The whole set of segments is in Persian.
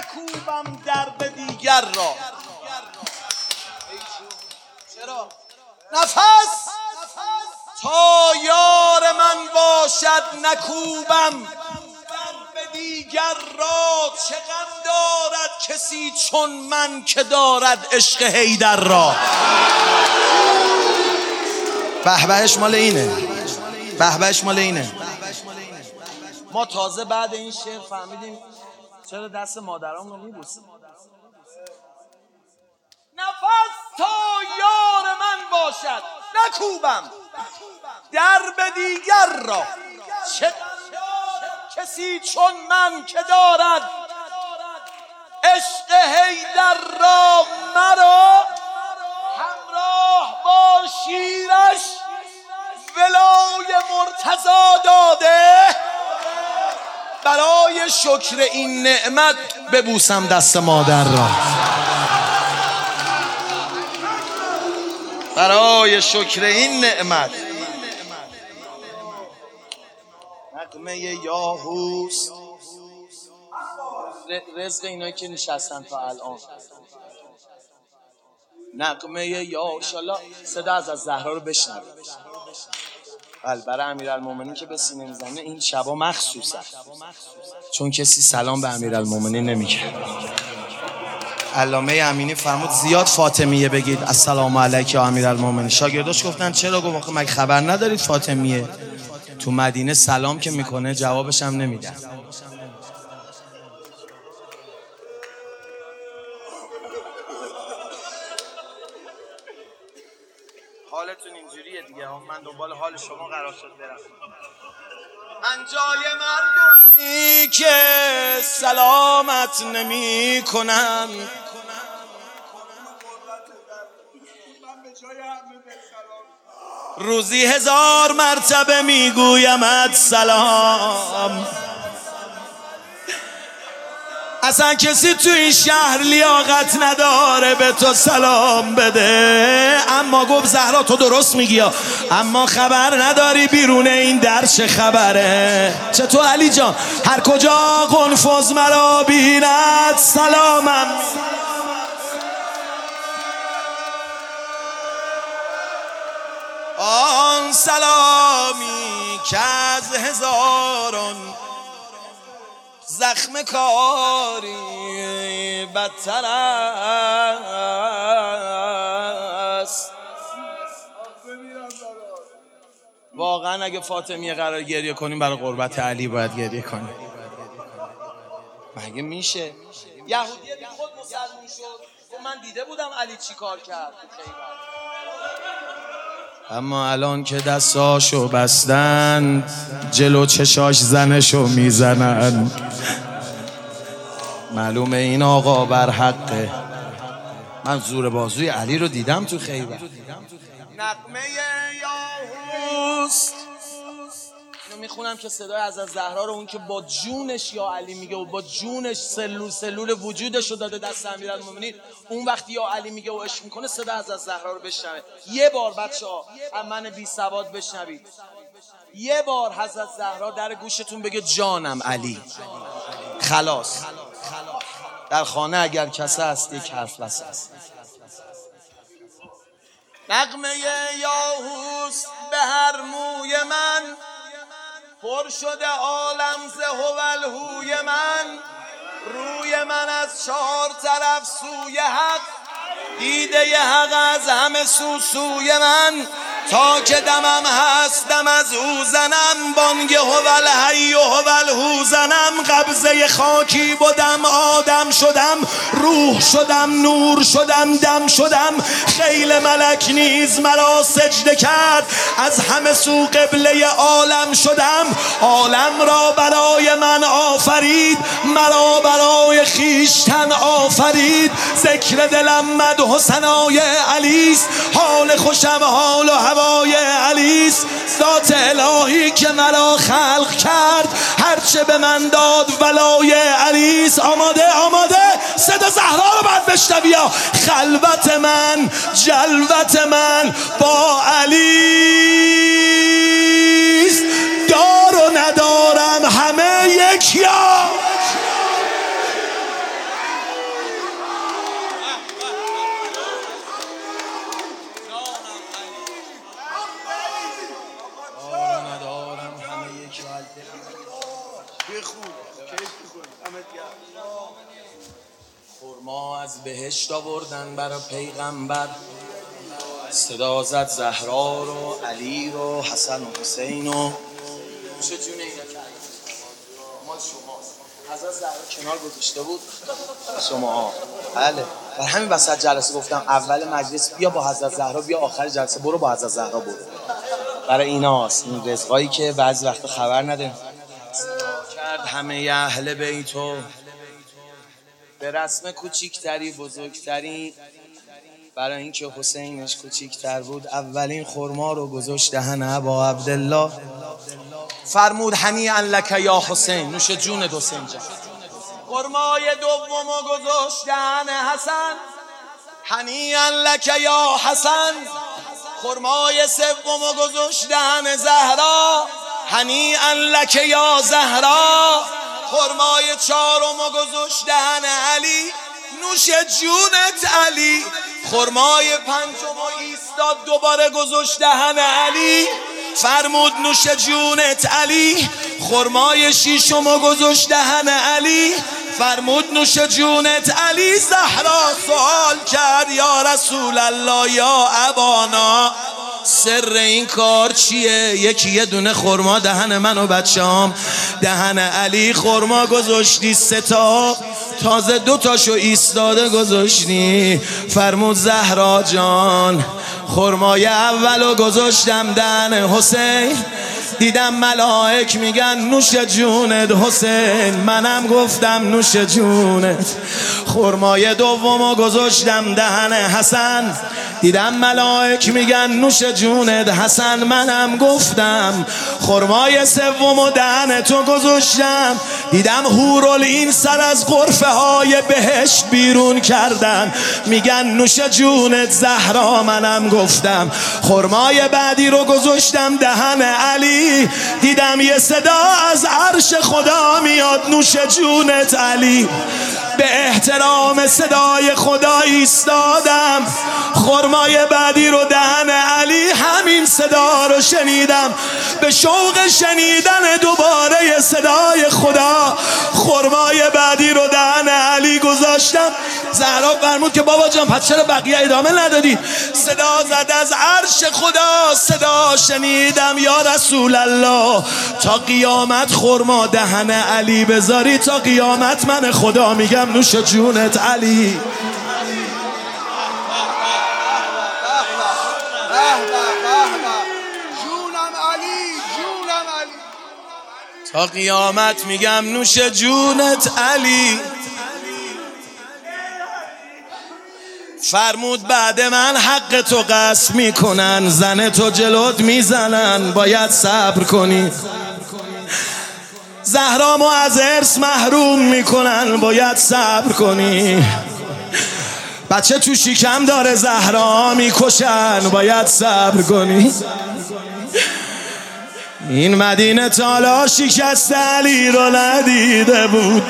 نکوبم درب دیگر را. چرا؟ نفس تا یار من باشد نکوبم درب دیگر را. چه غم دارد کسی چون من که دارد عشق حیدر را. بهبهش مال اینه، بهبهش مال اینه. ما تازه بعد این شعر فهمیدیم چرا دست مادرام رو میبوسیم. نفس تا یار من باشد نکوبم درب دیگر را. چه کسی چون من که دارد عشق حیدر را. مرا همراه با شیرش ولای مرتضی داده. برای شکر این نعمت ببوسم دست مادر را. برای شکر این نعمت. نغمه یاهوست رزق اینایی که نشستن تا الان. نغمه یا انشالله صدا از زهرا رو بشنوید. بله برای امیرالمومنین که به سینه میزنه این شبا مخصوصا، چون کسی سلام به امیرالمومنین نمیگه. علامه امینی فرمود زیاد فاطمیه بگید السلام علیک یا امیرالمومنین. شاگرداش گفتن چرا؟ گفت مگه خبر ندارید فاطمیه تو مدینه سلام که میکنه جوابش هم نمیدن. حالتون اینجوریه دیگه، من دنبال حال شما قرار شد برم. من جای مردمی که سلامت نمی کنم، روزی 1000 مرتبه میگویمت سلام. اصلا کسی تو این شهر لیاقت نداره به تو سلام بده. اما گفت زهرا تو درست میگی، اما خبر نداری بیرون این در چه خبره. چطور علی جان؟ هر کجا قنفذ مرا بیند سلامم. آن سلامی که از هزاران زخم کاری بدتر است. واقعا اگه فاطمیه قرار گریه کنیم برای قربت علی باید گریه کنیم. مگه میشه؟ یهودیه بی خود مسلمون شد. من دیده بودم علی چی کار کرد. اما الان که دستاشو بستن جلو چشاش زنشو میزنن، معلومه این آقا بر حقه. من زور بازوی علی رو دیدم تو خیبر. نغمه یاهوست میخونم که صدای از زهرا رو اون که با جونش یا علی میگه و با جونش سلول وجودش رو داده دست امیرالمومنین، اون وقتی یا علی میگه و عشق میکنه صدا از زهرا رو بشنوه. یه بار بچه‌ها من بی سواد بشنوید، یه بار حضرت زهرا در گوشتون بگه جانم علی. خلاص در خانه اگر کسی هست یک حرف بس است. نغمه یاهوست به هر موی من، پر شده عالم ز هوالهوی من. روی من از 4 طرف سوی حق، دیده ی حق از همه سوی من. تا که دمم هست دم از او زنم، بانگ هوالحی و هوالهو زنم. قبضه خاکی بودم آدم شدم، روح شدم نور شدم دم شدم. خیل ملک نیز مرا سجده کرد، از همه سو قبله عالم شدم. عالم را برای من آفرید، مرا برای خیشتن آفرید. ذکر دلم مدح و ثنای علیست، حال خوشم حال و هوای علیست. ذات الهی که مرا خلق کرد، هرچه به من داد ولای علیست. آماده صدا زهرا رو باید بشنوی. خلوت من جلوت من با علیست، دار و ندارم همه یک یا. بهشت آوردن برای پیغمبر، صدا زد زهرا رو، علی رو، حسن و حسین و چه جونه اینا که مال شماست. حضرت زهرا کنار گذاشته بود شما. بله، بر همین وسط جلسه گفتم اول مجلس بیا با حضرت زهرا، بیا آخر جلسه برو با حضرت زهرا برو. برای ایناست این رزقایی که بعضی وقت خبر نداریم. کرد همه اهل بیتو به رسم کوچیکتری بزرگتری، برای اینکه حسینش کوچیکتر بود اولین خرما رو گذاشت دهن ابا عبدالله. فرمود هنیئا لک یا حسین، نوش جون حسین جان. خرمای دومو گذاشت دهن حسن، هنیئا لک یا حسن. خرمای سومو گذاشت دهن زهرا، هنیئا لک یا زهرا. خرمای چهارمو گذاشت دهن علی، نوش جونت علی. خرمای پنجمو ایستاد دوباره گذاشت دهن علی، فرمود نوش جونت علی. خرمای شیشمو گذاشت دهن علی، فرمود نوش جونت علی. زهرا سوال کرد یا رسول الله یا ابانا، سر این کار چیه؟ یکی یه دونه خرما دهن من و بچه‌ام، دهن علی خرما گذاشتی 3 تا، تازه 2 تاشو ایستاده گذاشتی. فرمود زهرا جان خرمای اولو گذاشتم دهن حسین، دیدم ملائک میگن نوش جونت حسین، منم گفتم نوش جونت. خرمای دومو گذاشتم دهن حسن، دیدم ملائک میگن نوش جونت حسن، منم گفتم. خرمای سومو دهن تو گذاشتم، دیدم حورالعین سر از غرفه های بهشت بیرون کردن، میگن نوش جونت زهرا، منم گفتم. خرمای بعدی رو گذاشتم دهن علی، دیدم یه صدا از عرش خدا میاد، نوش جونت علی. به احترام صدای خدا ایستادم، خرمای بعدی رو دهن علی، همین صدا رو شنیدم، به شوق شنیدن دوباره صدای خدا خرمای بعدی رو دهن علی گذاشتم. زهرا فرمود که بابا جان پس چرا بقیه ادامه ندادی؟ صدا زد از عرش خدا، صدا شنیدم یا رسول الله تا قیامت خرما دهن علی بذاری، تا قیامت من خدا میگم نوش جونت علی. تا قیامت میگم نوش جونت علی. فرمود بعد من حق تو غصب میکنن، زن تو جلوت میزنن، باید صبر کنی. زهرامو از ارث محروم میکنن، باید صبر کنی. بچه تو شکم داره زهرا میکشن، باید صبر کنی. این مدینه تالا شکست علی رو ندیده بود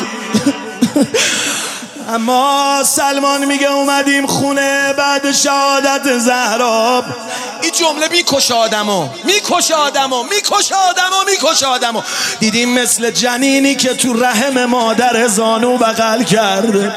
اما سلمان میگه اومدیم خونه بعد شهادت زهرا. این جمله میکشه آدمو، میکشه آدمو، میکشه آدمو، میکشه آدمو. دیدیم مثل جنینی که تو رحم مادر زانو بغل کرده.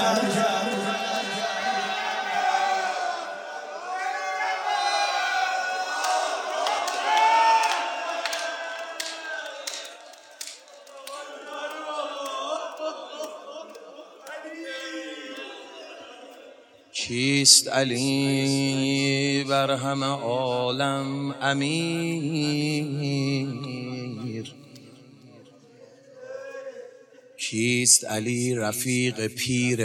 کیست علی بر همه عالم امیر؟ کیست علی رفیق پیر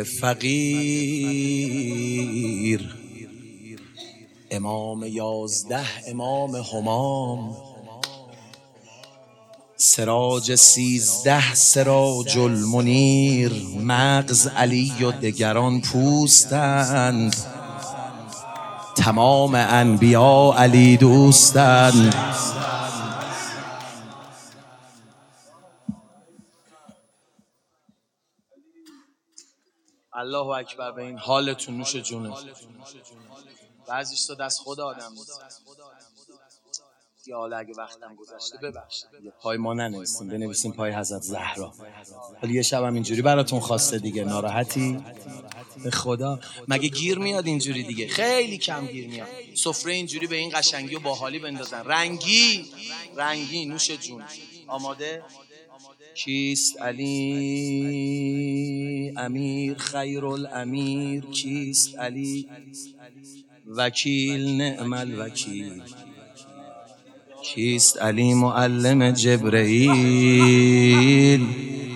فقیر؟ امام 11 امام همام، سراج 13 سراج المنیر. مغز علی و دگران پوستند، تمام انبیا علی دوستند. الله اکبر. به این حالتون نوش جونه. بعضیش تو دست خدا آدم بود. یا حالا اگه وقتم گذشته ببخشید دیگه پای ما ننویسیم، بنویسیم پای حضرت زهرا. ولی یه شبم اینجوری براتون خواسته دیگه، ناراحتی؟ به خدا مگه گیر میاد اینجوری دیگه؟ خیلی کم گیر میاد. سفره اینجوری به این قشنگی و باحالی بندازن، رنگی نوش جون. آماده؟ کیست علی امیر خیر الامیر، کیست علی وکیل نعم الوکیل، کیست علی معلم جبرئیل،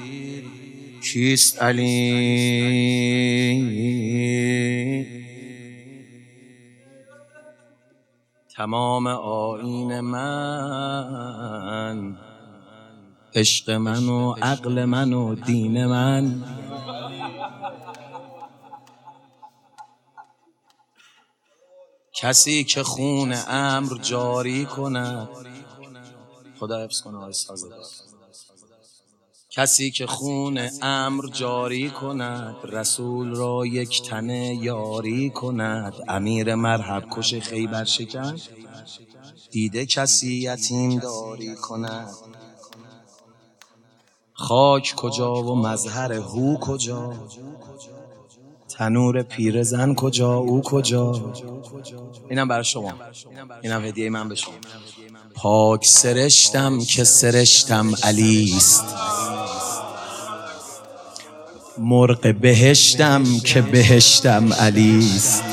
کیست علی تمام آیین من، عشق من و عقل من و دین من. کسی که خون امر جاری کند، خدا حفظ کنه آقای سازگار، کسی که خون امر جاری کند، رسول را یک تنه یاری کند. امیر مرحب کش خیبر شکن، دیده کسی یتیم داری کند. خاک کجا و مظهر هو کجا، تنور پیرزن کجا او کجا. اینم برای شما، اینم هدیه من به شما. پاک سرشتم که سرشتم علیست، مرغ بهشتم که بهشتم علیست.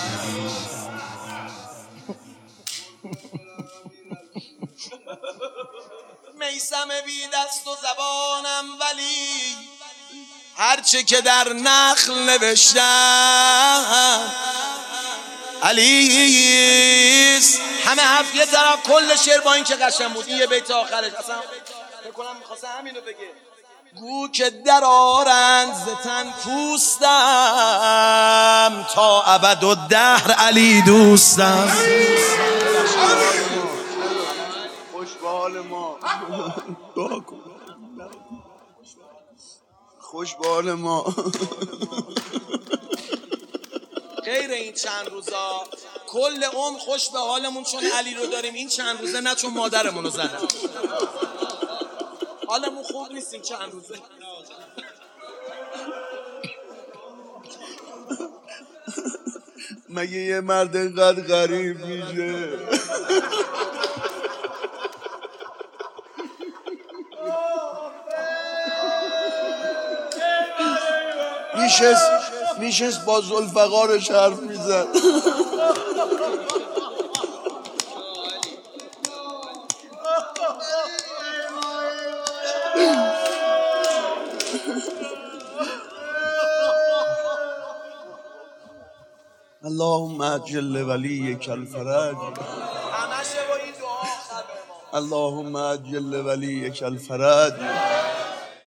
میسم بی دست و زبانم ولی هرچه که در نخل نوشتم علیست. همه حرف یه طرف، کل شعر با این که قشنگ بود. این یه بیت آخرش اصلا فکر کنم می‌خواسته همینو بگه. گو که در آرند ز تن پوستم، تا ابد و دهر علی دوستم. خوش به حال ما، خوش به حال ما. غیر این چند روزا کل عمر خوش به حالمون چون علی رو داریم. این چند روزه نه چون مادرمون رو زدن. حالمون خوب نیستیم چند روزه. مگه یه مرد اینقدر غریب میشه؟ میشست با ذوالفقارش حرف میزد. اللهم عجل ولیک الفرج، اللهم عجل ولیک الفرج.